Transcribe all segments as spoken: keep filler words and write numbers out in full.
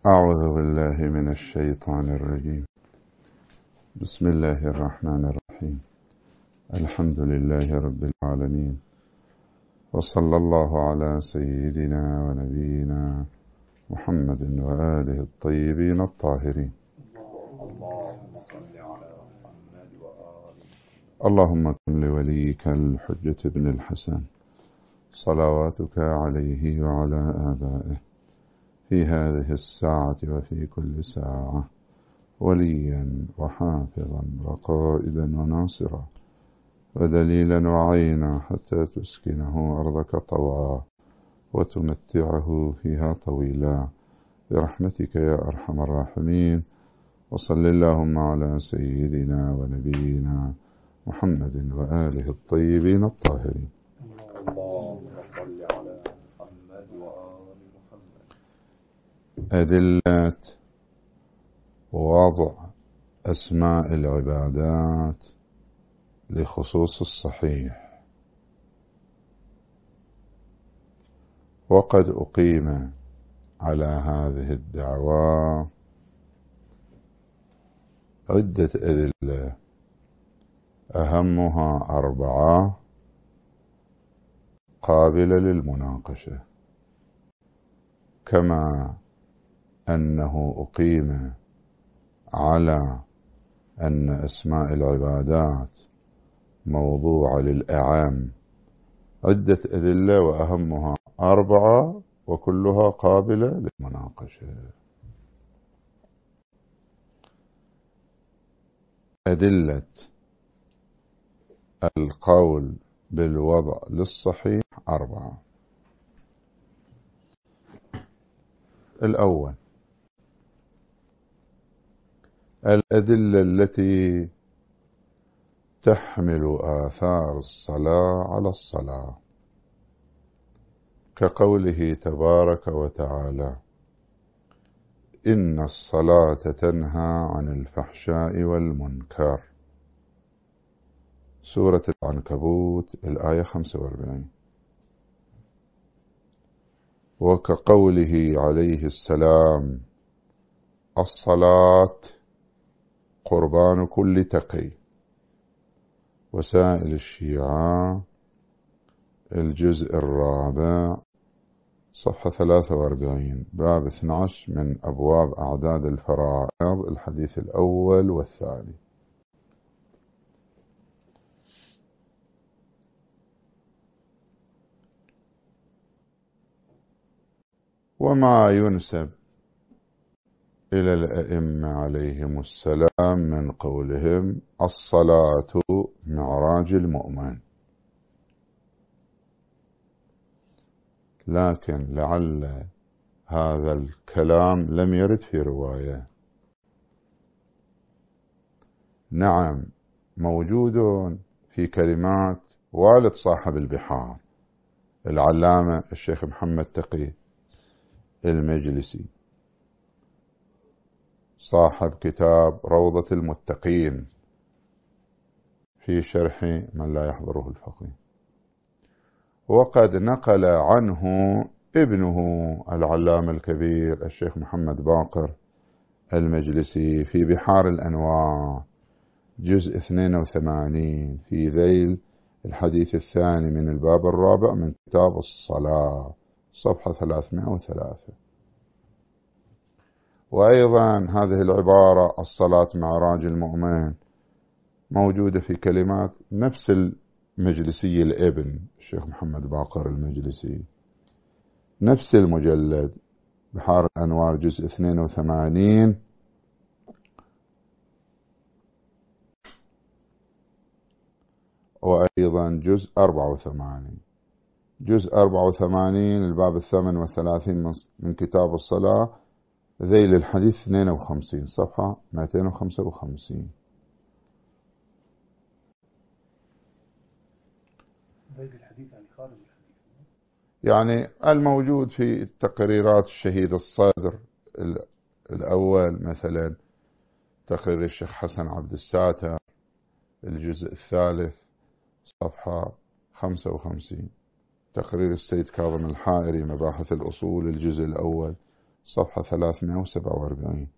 أعوذ بالله من الشيطان الرجيم. بسم الله الرحمن الرحيم. الحمد لله رب العالمين، وصلى الله على سيدنا ونبينا محمد وآله الطيبين الطاهرين. اللهم كن لوليك الحجة بن الحسن صلواتك عليه وعلى آبائه في هذه الساعة وفي كل ساعة وليا وحافظا وقائدا وناصرا ودليلا وعينا حتى تسكنه أرضك طوعا وتمتعه فيها طويلا برحمتك يا أرحم الراحمين. وصل اللهم على سيدنا ونبينا محمد وآله الطيبين الطاهرين. أدلة وضع أسماء العبادات لخصوص الصحيح. وقد أقيم على هذه الدعوة عدة أدلة، أهمها أربعة قابلة للمناقشة، كما أنه أقيم على أن أسماء العبادات موضوع للأعام عدة أدلة وأهمها أربعة وكلها قابلة للمناقشة. أدلة القول بالوضع للصحيح أربعة. الأول الأدلة التي تحمل آثار الصلاة على الصلاة، كقوله تبارك وتعالى: إن الصلاة تنهى عن الفحشاء والمنكر، سورة العنكبوت الآية خمسة وأربعين. وكقوله عليه السلام: الصلاة قربان كل تقي، وسائل الشيعة الجزء الرابع صفحة ثلاثة وأربعين، باب اثني عشر من أبواب أعداد الفرائض، الحديث الأول والثاني. وما ينسب إلى الأئمة عليهم السلام من قولهم: الصلاة معراج المؤمن، لكن لعل هذا الكلام لم يرد في رواية. نعم، موجود في كلمات والد صاحب البحار العلامة الشيخ محمد تقي المجلسي، صاحب كتاب روضة المتقين في شرح من لا يحضره الفقيه. وقد نقل عنه ابنه العلامة الكبير الشيخ محمد باقر المجلسي في بحار الأنوار جزء اثنين وثمانين في ذيل الحديث الثاني من الباب الرابع من كتاب الصلاة صفحة ثلاثمائة وثلاثة. وأيضا هذه العبارة الصلاة معراج المؤمن موجودة في كلمات نفس المجلسي الابن الشيخ محمد باقر المجلسي، نفس المجلد بحار الأنوار جزء اثنين وثمانين وأيضا جزء أربعة وثمانين، جزء أربعة وثمانين الباب الثامن والثلاثين من كتاب الصلاة ذيل الحديث اثنين وخمسين صفحة مئتين وخمسة وخمسين. ذيل الحديث يعني خارج الحديث، يعني الموجود في تقريرات الشهيد الصدر الأول، مثلا تقرير الشيخ حسن عبد الساتر الجزء الثالث صفحة خمسة وخمسين، تقرير السيد كاظم الحائري مباحث الأصول الجزء الأول صفحة ثلاثمائة وسبعة وأربعين.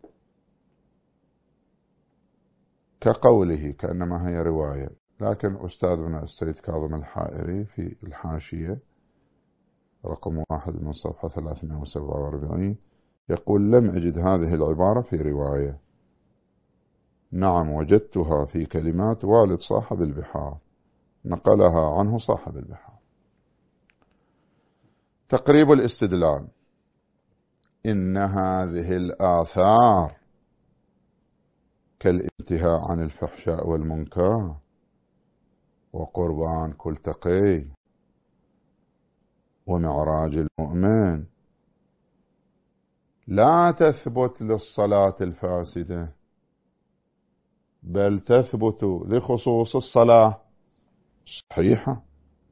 كقوله، كأنما هي رواية، لكن أستاذنا السيد كاظم الحائري في الحاشية رقم واحد من صفحة ثلاثمائة وسبعة وأربعين يقول: لم أجد هذه العبارة في رواية. نعم، وجدتها في كلمات والد صاحب البحار، نقلها عنه صاحب البحار. تقريب الاستدلال: إن هذه الآثار كالانتهاء عن الفحشاء والمنكر وقربان كل تقي ومعراج المؤمن لا تثبت للصلاة الفاسدة، بل تثبت لخصوص الصلاة الصحيحة.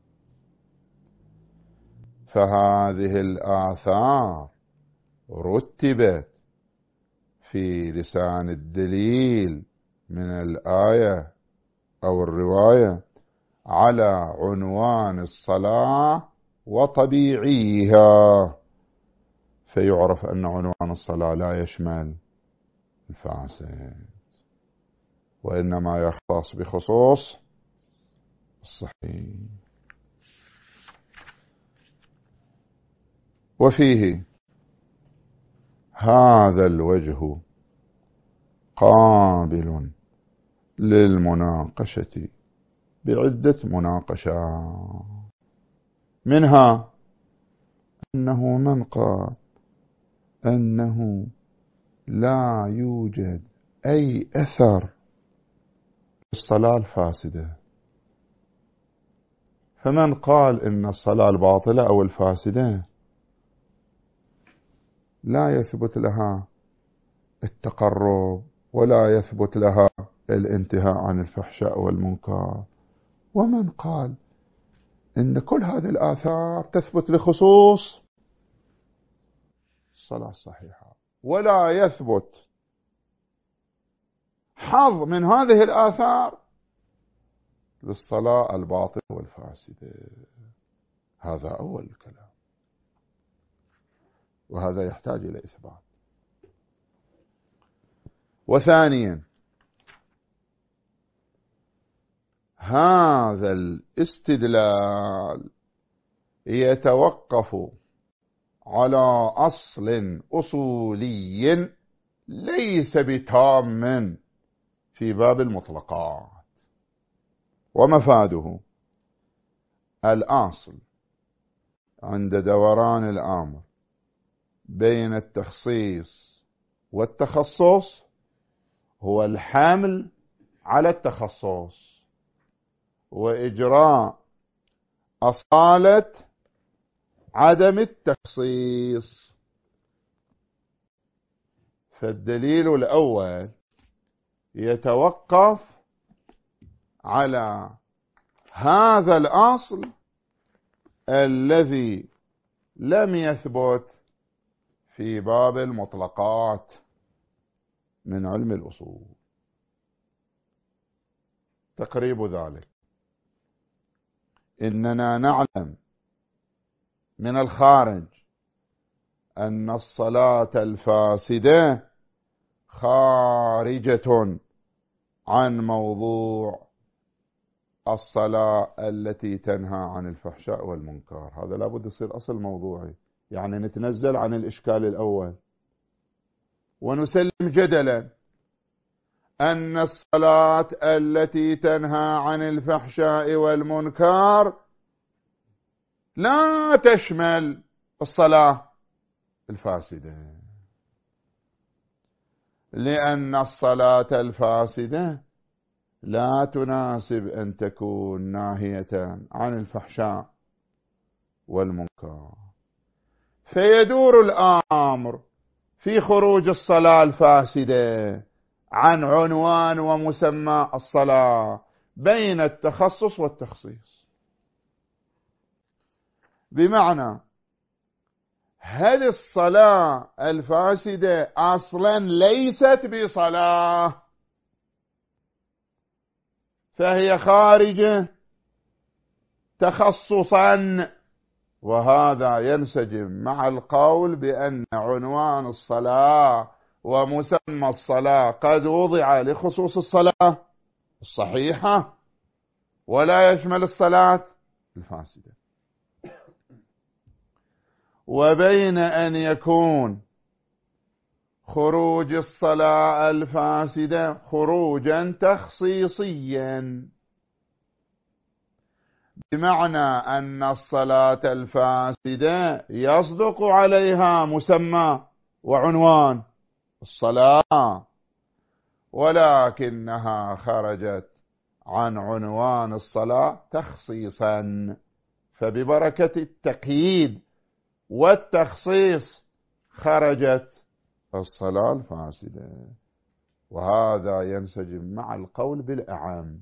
فهذه الآثار رتبت في لسان الدليل من الآية أو الرواية على عنوان الصلاة وطبيعيها، فيعرف أن عنوان الصلاة لا يشمل الفاسد، وإنما يختص بخصوص الصحيح. وفيه هذا الوجه قابل للمناقشة بعدة مناقشات، منها أنه من قال أنه لا يوجد أي أثر الصلاة الفاسدة، فمن قال إن الصلاة الباطلة أو الفاسدة لا يثبت لها التقرب ولا يثبت لها الانتهاء عن الفحشاء والمنكر، ومن قال إن كل هذه الآثار تثبت لخصوص الصلاة الصحيحة ولا يثبت حظ من هذه الآثار للصلاة الباطلة والفاسدة. هذا أول الكلام، وهذا يحتاج إلى إثبات. وثانيا، هذا الاستدلال يتوقف على أصل أصولي ليس بتام في باب المطلقات، ومفاده الأصل عند دوران الأمر بين التخصيص والتخصص هو الحمل على التخصص وإجراء أصالة عدم التخصيص. فالدليل الأول يتوقف على هذا الأصل الذي لم يثبت في باب المطلقات من علم الأصول. تقريب ذلك: إننا نعلم من الخارج أن الصلاة الفاسدة خارجة عن موضوع الصلاة التي تنهى عن الفحشاء والمنكر. هذا لابد يصير أصل موضوعي، يعني نتنزل عن الإشكال الأول ونسلم جدلا أن الصلاة التي تنهى عن الفحشاء والمنكر لا تشمل الصلاة الفاسدة، لأن الصلاة الفاسدة لا تناسب أن تكون ناهية عن الفحشاء والمنكر، فيدور الأمر في خروج الصلاة الفاسدة عن عنوان ومسمى الصلاة بين التخصص والتخصيص. بمعنى، هل الصلاة الفاسدة أصلا ليست بصلاة فهي خارجة تخصصا وهذا ينسجم مع القول بأن عنوان الصلاة ومسمى الصلاة قد وضع لخصوص الصلاة الصحيحة ولا يشمل الصلاة الفاسدة. وبين أن يكون خروج الصلاة الفاسدة خروجا تخصيصيا، بمعنى أن الصلاة الفاسدة يصدق عليها مسمى وعنوان الصلاة، ولكنها خرجت عن عنوان الصلاة تخصيصا، فببركة التقييد والتخصيص خرجت الصلاة الفاسدة. وهذا ينسجم مع القول بالأعم،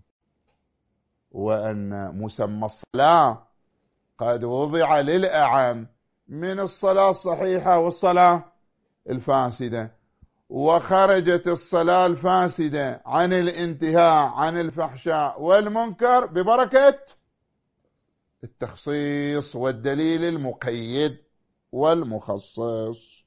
وأن مسمى الصلاة قد وضع للأعم من الصلاة الصحيحة والصلاة الفاسدة، وخرجت الصلاة الفاسدة عن الانتهاء عن الفحشاء والمنكر ببركة التخصيص والدليل المقيد والمخصص.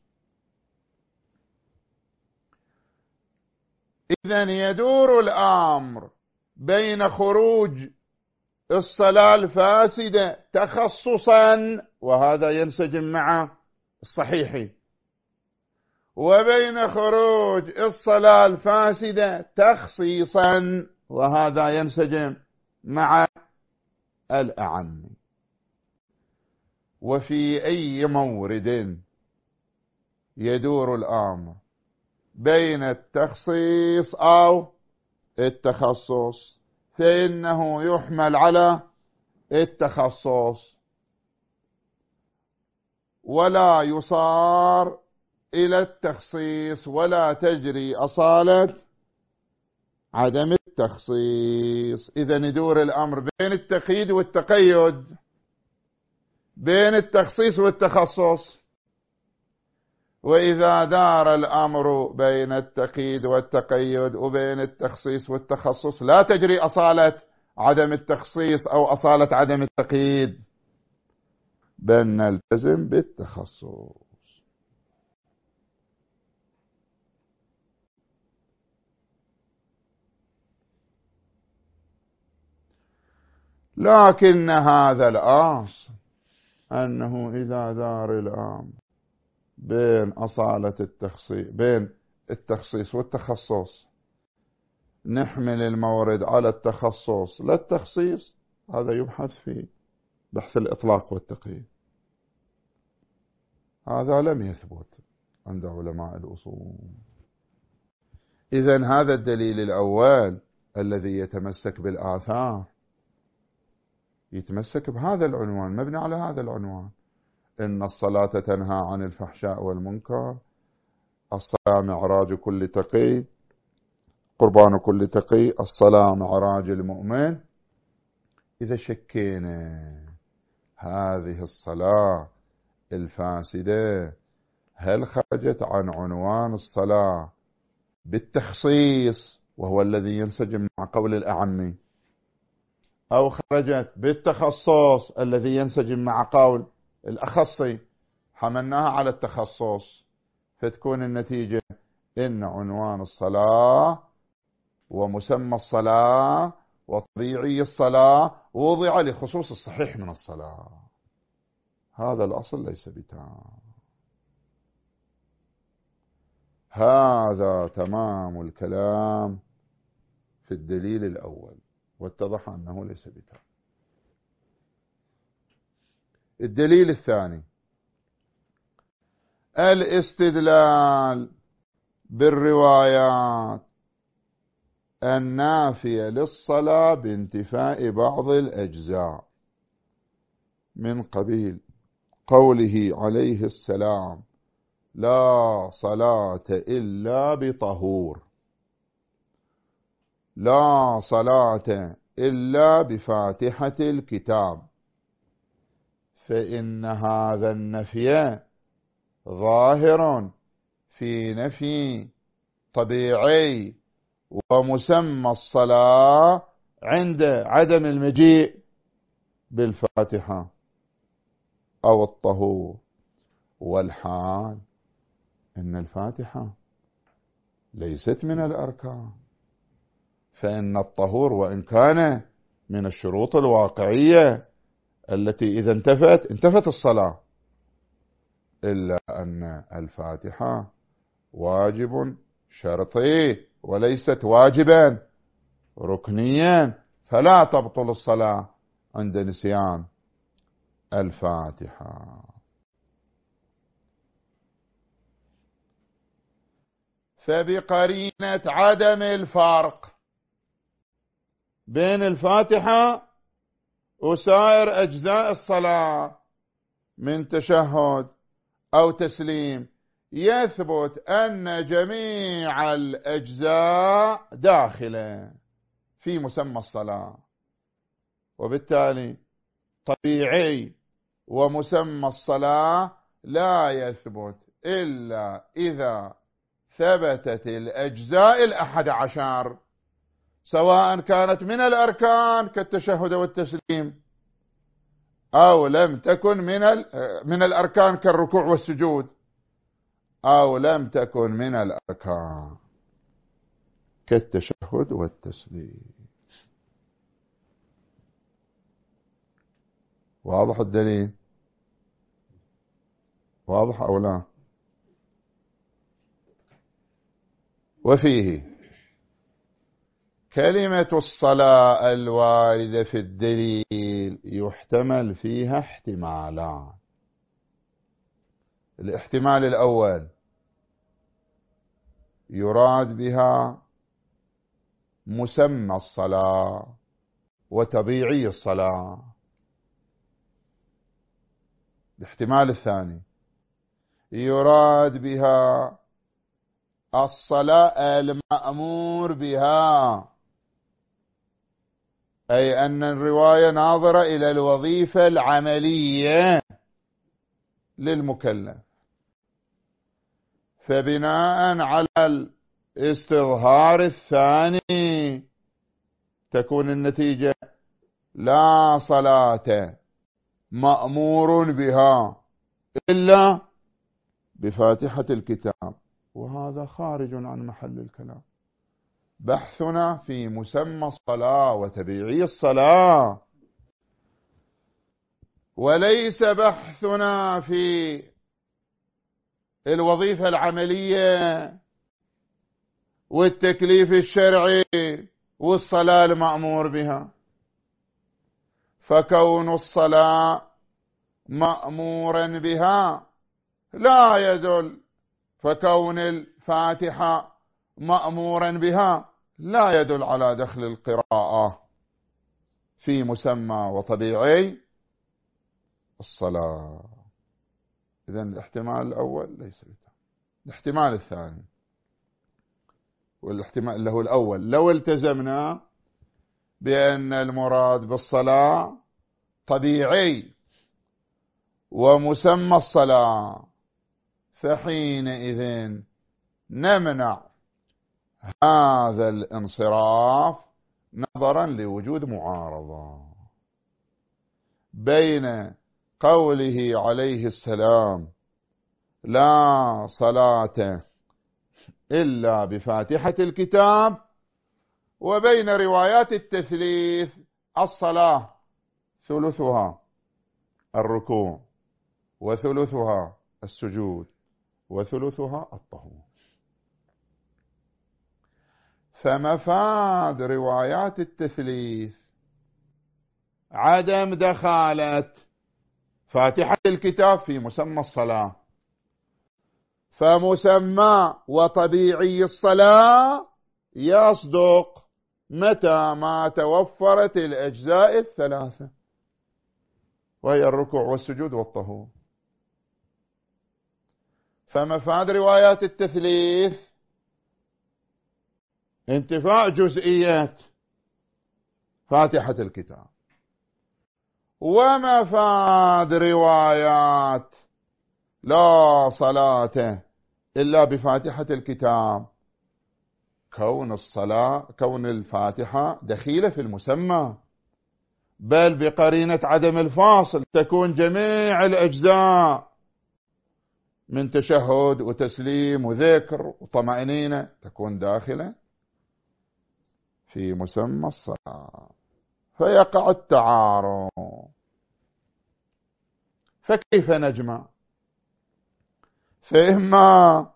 إذن يدور الأمر بين خروج الصلاة الفاسدة تخصصا، وهذا ينسجم مع الصحيح، وبين خروج الصلاة الفاسدة تخصيصا، وهذا ينسجم مع الأعم. وفي أي مورد يدور الأمر بين التخصيص أو التخصص فإنه يحمل على التخصص، ولا يصار إلى التخصيص، ولا تجري أصالة عدم التخصيص. إذا يدور الأمر بين التقييد والتقيد، بين التخصيص والتخصص. وإذا دار الأمر بين التقييد والتقيد وبين التخصيص والتخصص لا تجري أصالة عدم التخصيص أو أصالة عدم التقييد، بل نلتزم بالتخصص. لكن هذا الأصل أنه إذا دار الأمر بين أصالة التخصيص بين التخصيص والتخصص نحمل المورد على التخصص لا التخصيص، هذا يبحث في بحث الإطلاق والتقييد. هذا لم يثبت عند علماء الأصول. إذن هذا الدليل الأول الذي يتمسك بالآثار يتمسك بهذا العنوان، مبني على هذا العنوان: إن الصلاة تنهى عن الفحشاء والمنكر، الصلاة معراج كل تقي، قربان كل تقي، الصلاة معراج المؤمن. إذا شكينا هذه الصلاة الفاسدة هل خرجت عن عنوان الصلاة بالتخصيص وهو الذي ينسجم مع قول الأعمي، أو خرجت بالتخصص الذي ينسجم مع قول الأخصي، حملناها على التخصص، فتكون النتيجة إن عنوان الصلاة ومسمى الصلاة وطبيعي الصلاة وضع لخصوص الصحيح من الصلاة. هذا الأصل ليس بتام. هذا تمام الكلام في الدليل الأول، واتضح أنه ليس بتام. الدليل الثاني: الاستدلال بالروايات النافية للصلاة بانتفاء بعض الأجزاء، من قبيل قوله عليه السلام: لا صلاة إلا بطهور، لا صلاة إلا بفاتحة الكتاب، فإن هذا النفي ظاهر في نفي طبيعي ومسمى الصلاة عند عدم المجيء بالفاتحة. أو الطهور. والحال إن الفاتحة ليست من الأركان، فإن الطهور وإن كان من الشروط الواقعية التي إذا انتفت انتفت الصلاة، إلا أن الفاتحة واجب شرطي وليست واجبا ركنيا، فلا تبطل الصلاة عند نسيان الفاتحة. فبقرينة عدم الفرق بين الفاتحة وسائر أجزاء الصلاة من تشهد أو تسليم، يثبت أن جميع الأجزاء داخلة في مسمى الصلاة، وبالتالي طبيعي ومسمى الصلاة لا يثبت إلا إذا ثبتت الأجزاء الأحد عشر، سواء كانت من الأركان كالتشهد والتسليم، أو لم تكن من من الأركان كالركوع والسجود، أو لم تكن من الأركان كالتشهد والتسليم. واضح الدليل؟ واضح أو لا؟ وفيه كلمة الصلاة الواردة في الدليل يحتمل فيها احتمالان. الاحتمال الأول يراد بها مسمى الصلاة وطبيعي الصلاة. الاحتمال الثاني يراد بها الصلاة المأمور بها، أي أن الرواية ناظرة إلى الوظيفة العملية للمكلف، فبناء على الاستظهار الثاني تكون النتيجة لا صلاة مأمور بها إلا بفاتحة الكتاب، وهذا خارج عن محل الكلام. بحثنا في مسمى الصلاة وتبعي الصلاة، وليس بحثنا في الوظيفة العملية والتكليف الشرعي والصلاة المأمور بها. فكون الصلاة مأمورا بها لا يدل، فكون الفاتحة مأمورا بها لا يدل على دخل القراءة في مسمى وطبيعي الصلاة. إذن الاحتمال الأول ليس بتام. الاحتمال الثاني والاحتمال اللي هو الأول، لو التزمنا بأن المراد بالصلاة طبيعي ومسمى الصلاة، فحينئذ نمنع هذا الانصراف نظرا لوجود معارضة بين قوله عليه السلام لا صلاة إلا بفاتحة الكتاب، وبين روايات التثليث الصلاة ثلثها الركوع وثلثها السجود وثلثها الطهور. فمفاد روايات التثليث عدم دخالة فاتحة الكتاب في مسمى الصلاة، فمسمى وطبيعي الصلاة يصدق متى ما توفرت الأجزاء الثلاثة، وهي الركوع والسجود والطهور. فمفاد روايات التثليث انتفاء جزئيات فاتحة الكتاب، ومفاد روايات لا صلاة إلا بفاتحة الكتاب كون الصلاة كون الفاتحة دخيلة في المسمى، بل بقرينة عدم الفاصل تكون جميع الأجزاء من تشهد وتسليم وذكر وطمأنينة تكون داخلة في مسمى الصلاة، فيقع التعارض. فكيف نجمع؟ فإما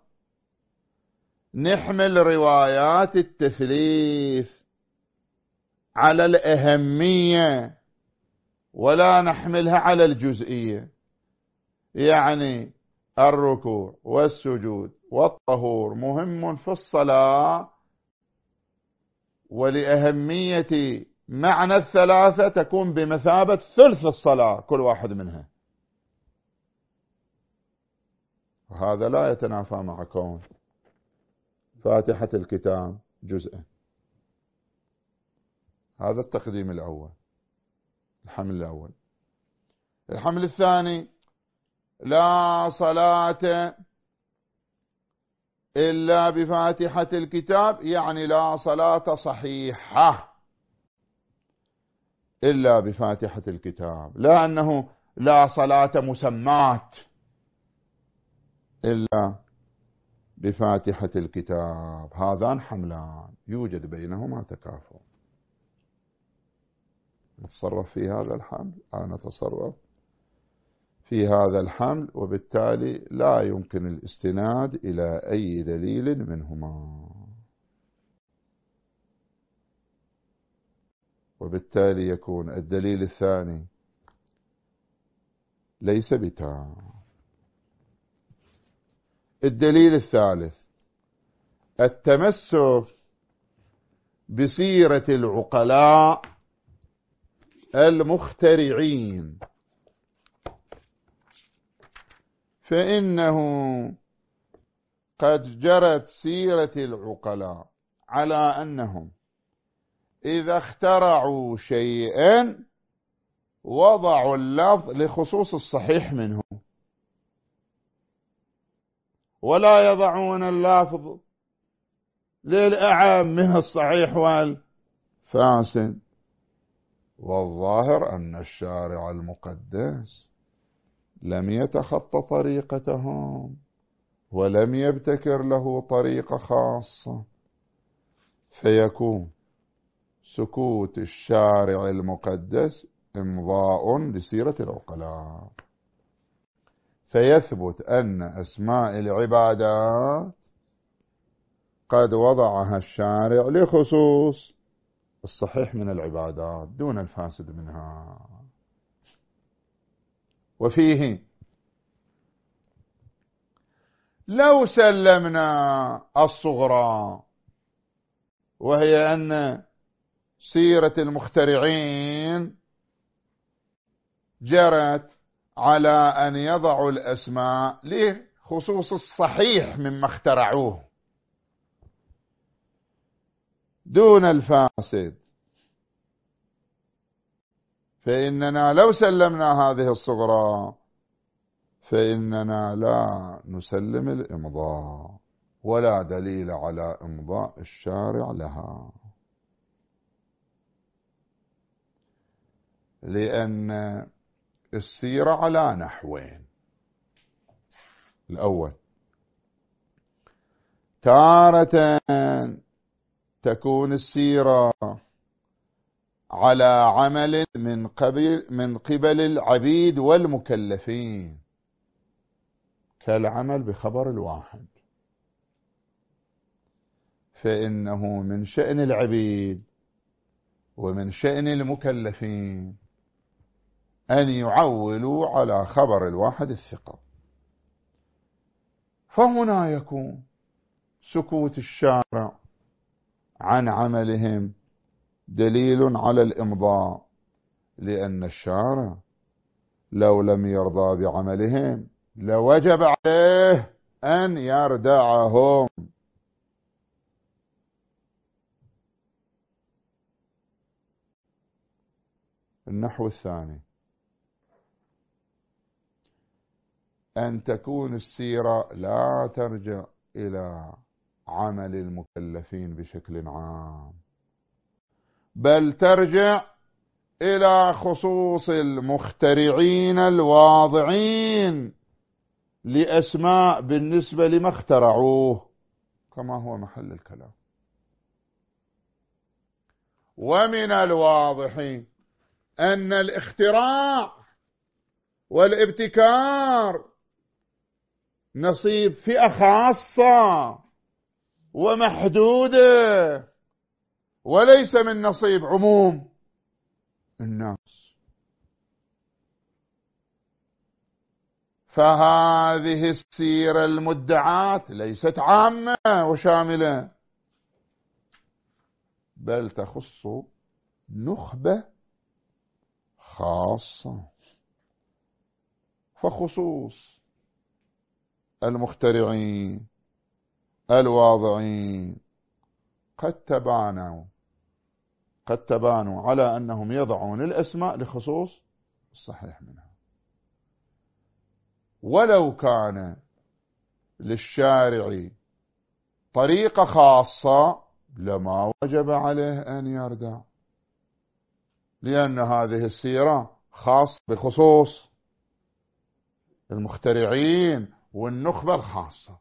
نحمل روايات التثليث على الأهمية ولا نحملها على الجزئية، يعني الركوع والسجود والطهور مهم في الصلاة، ولأهمية معنى الثلاثة تكون بمثابة ثلث الصلاة كل واحد منها، وهذا لا يتنافى مع كون فاتحة الكتاب جزءا. هذا التقديم الأول، الحمل الأول. الحمل الثاني: لا صلاة إلا بفاتحة الكتاب، يعني لا صلاة صحيحة إلا بفاتحة الكتاب، لا أنه لا صلاة مسمات إلا بفاتحة الكتاب. هذان حملان يوجد بينهما تكافؤ. نتصرف في هذا الحمل أو نتصرف في هذا الحمل، وبالتالي لا يمكن الاستناد إلى أي دليل منهما، وبالتالي يكون الدليل الثاني ليس بتام. الدليل الثالث: التمسك بسيرة العقلاء المخترعين، فإنه قد جرت سيرة العقلاء على أنهم إذا اخترعوا شيئا وضعوا اللفظ لخصوص الصحيح منه، ولا يضعون اللفظ للأعم من الصحيح والفاسد. والظاهر أن الشارع المقدس لم يتخطى طريقتهم ولم يبتكر له طريقة خاصة، فيكون سكوت الشارع المقدس إمضاء لسيرة العقلاء، فيثبت أن أسماء العبادات قد وضعها الشارع لخصوص الصحيح من العبادات دون الفاسد منها. وفيه لو سلمنا الصغرى، وهي أن سيرة المخترعين جرت على أن يضعوا الأسماء لخصوص الصحيح مما اخترعوه دون الفاسد، فإننا لو سلمنا هذه الصغرى فإننا لا نسلم الإمضاء، ولا دليل على إمضاء الشارع لها، لأن السيرة على نحوين: الأول تارة تكون السيرة على عمل من قبل من قبل العبيد والمكلفين، كالعمل بخبر الواحد، فإنه من شأن العبيد ومن شأن المكلفين أن يعولوا على خبر الواحد الثقة، فهنا يكون سكوت الشارع عن عملهم دليل على الإمضاء، لأن الشارع لو لم يرضى بعملهم لوجب عليه أن يردعهم. النحو الثاني: أن تكون السيرة لا ترجع إلى عمل المكلفين بشكل عام، بل ترجع إلى خصوص المخترعين الواضعين لأسماء بالنسبة لما اخترعوه كما هو محل الكلام. ومن الواضح أن الاختراع والابتكار نصيب فئة خاصة ومحدودة، وليس من نصيب عموم الناس. فهذه السيرة المدعاة ليست عامة وشاملة، بل تخص نخبة خاصة. فخصوص المخترعين الواضعين قد تبانوا قد تبانوا على أنهم يضعون الأسماء لخصوص الصحيح منها، ولو كان للشارع طريقة خاصة لما وجب عليه أن يردع، لأن هذه السيرة خاصة بخصوص المخترعين والنخبة الخاصة،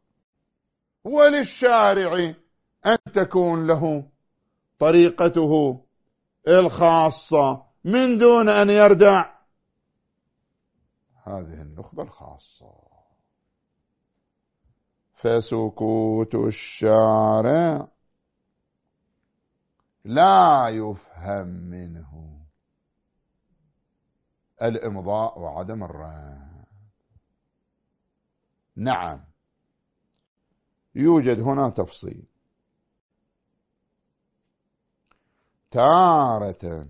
وللشارع أن تكون له طريقته الخاصة من دون أن يردع هذه النخبة الخاصة. فسكوت الشارع لا يفهم منه الإمضاء وعدم الرد. نعم، يوجد هنا تفصيل. تارة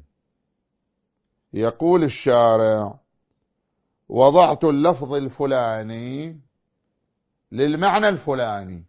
يقول الشارع: وضعت اللفظ الفلاني للمعنى الفلاني،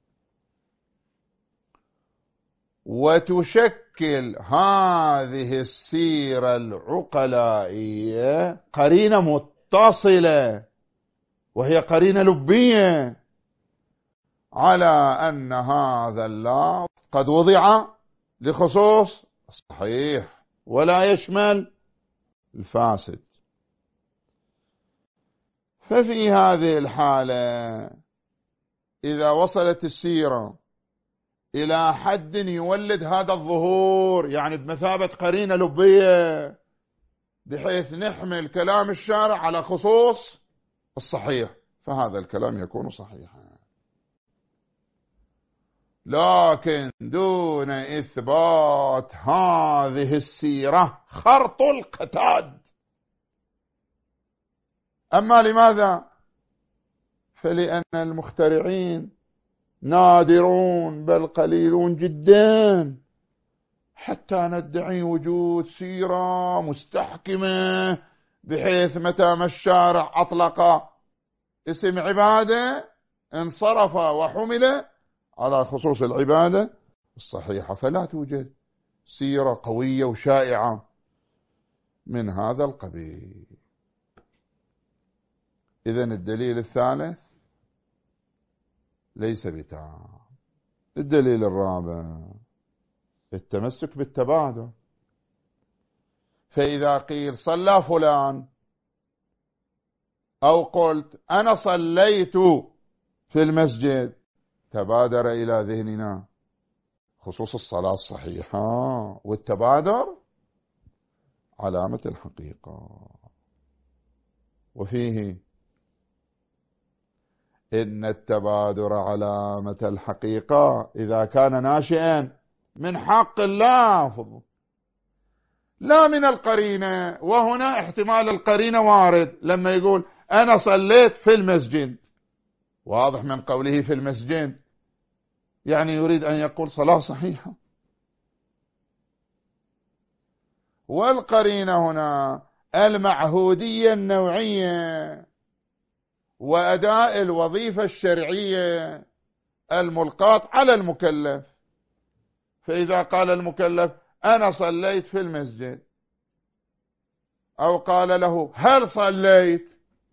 وتشكل هذه السيرة العقلائية قرينة متصلة، وهي قرينة لبية، على أن هذا اللفظ قد وضع لخصوص الصحيح ولا يشمل الفاسد. ففي هذه الحالة إذا وصلت السيرة إلى حد يولد هذا الظهور، يعني بمثابة قرينة لبية، بحيث نحمل كلام الشارع على خصوص الصحيح، فهذا الكلام يكون صحيحا. لكن دون إثبات هذه السيرة خرط القتاد. أما لماذا؟ فلأن المخترعين نادرون بل قليلون جدا حتى ندعي وجود سيرة مستحكمة، بحيث متى ما الشارع أطلق اسم عبادة انصرف وحمل على خصوص العبادة الصحيحة، فلا توجد سيرة قوية وشائعة من هذا القبيل. إذن الدليل الثالث ليس بتام. الدليل الرابع التمسك بالتبادل. فإذا قيل صلى فلان، أو قلت أنا صليت في المسجد، تبادر إلى ذهننا خصوص الصلاة الصحيحة، والتبادر علامة الحقيقة. وفيه إن التبادر علامة الحقيقة إذا كان ناشئا من حق اللافظ لا من القرينة. وهنا احتمال القرينة وارد، لما يقول أنا صليت في المسجد، واضح من قوله في المسجد يعني يريد أن يقول صلاة صحيحة. والقرينة هنا المعهودية النوعية وأداء الوظيفة الشرعية الملقاة على المكلف. فإذا قال المكلف أنا صليت في المسجد، أو قال له هل صليت،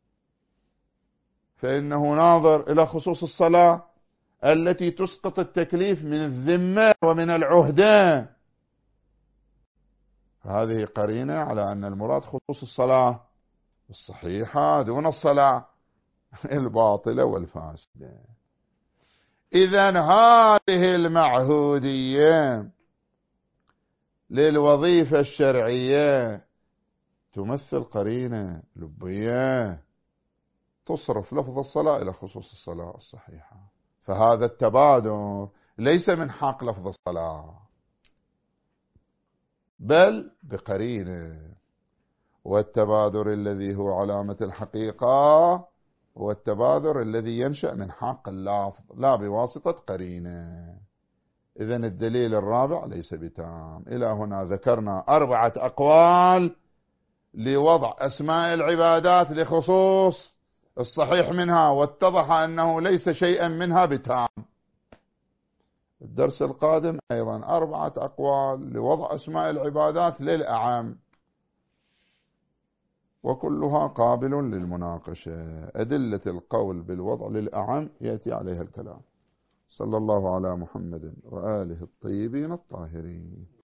فإنه ناظر إلى خصوص الصلاة التي تسقط التكليف من الذمة ومن العهدة. هذه قرينة على أن المراد خصوص الصلاة الصحيحة دون الصلاة الباطلة والفاسدة. إذن هذه المعهودية للوظيفة الشرعية تمثل قرينة لبية تصرف لفظ الصلاة إلى خصوص الصلاة الصحيحة. فهذا التبادر ليس من حق لفظ الصلاة بل بقرينة، والتبادر الذي هو علامة الحقيقة هو التبادر الذي ينشأ من حق اللفظ لا بواسطة قرينة. إذن الدليل الرابع ليس بتام. إلى هنا ذكرنا أربعة أقوال لوضع أسماء العبادات لخصوص الصحيح منها، واتضح أنه ليس شيئا منها بتام. الدرس القادم أيضا أربعة أقوال لوضع أسماء العبادات للأعم، وكلها قابل للمناقشة. أدلة القول بالوضع للأعم يأتي عليها الكلام. صلى الله على محمد وآله الطيبين الطاهرين.